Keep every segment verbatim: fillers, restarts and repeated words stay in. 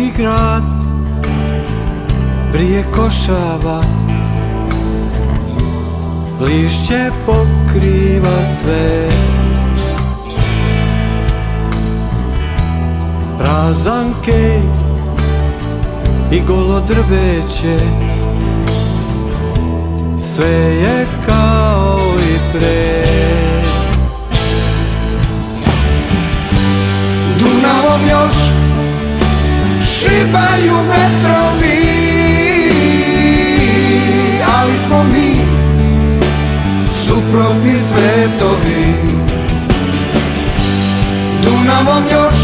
Veliki grad prije košava, lišće pokriva sve. Prazan kej i golo drveće, sve je kao i pre. Dunavom još šibaju vetrovi, ali smo mi suprotni svetovi. Dunavom još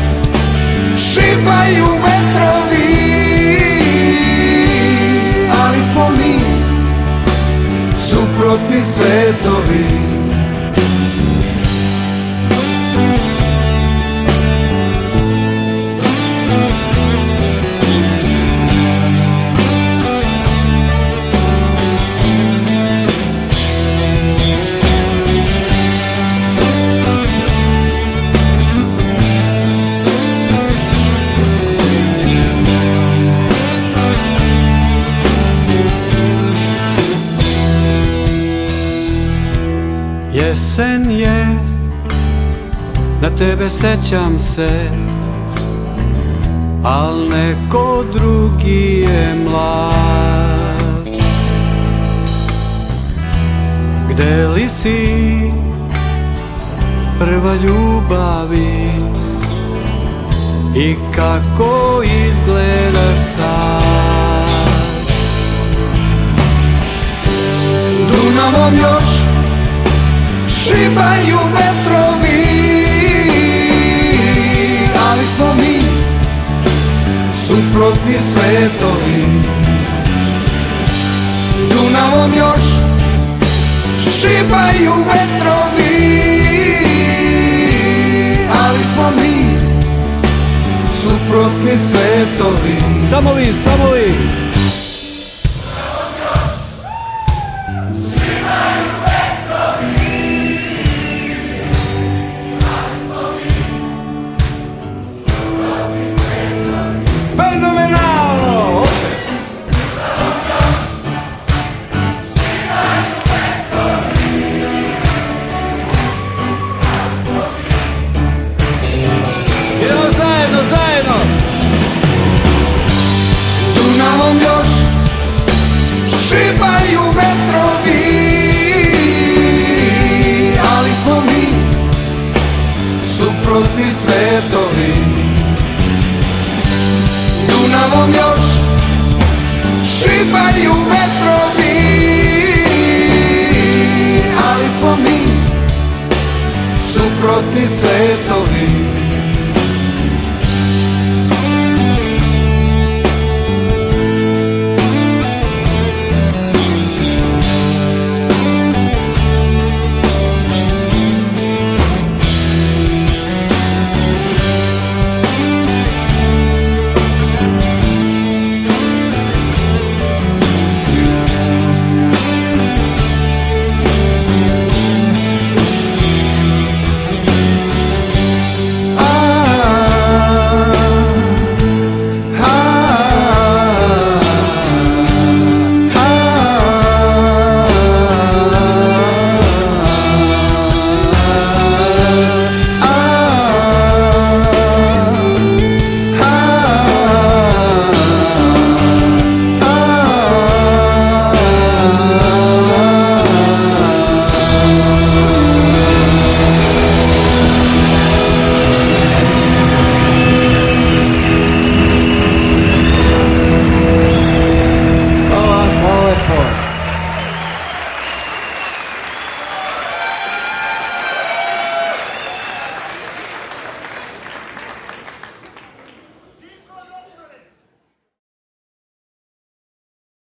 šibaju vetrovi, ali smo mi suprotni svetovi. Jesen je, na tebe sećam se, al neko drugi je mlad. Gde li si, prva ljubavi, i kako izgledaš sad? Dunavom još šibaju vetrovi, ali smo mi suprotni svetovi. Dunavom još šibaju vetrovi, ali smo mi suprotni svetovi. Samo vi, samo vi. Fenomenalno! Idemo zajedno, zajedno! Dunavom još šibaju vetrovi, ali smo mi suprotni svetovi. Dunavom još šibaju vetrovi, ali smo mi suprotni svetovi.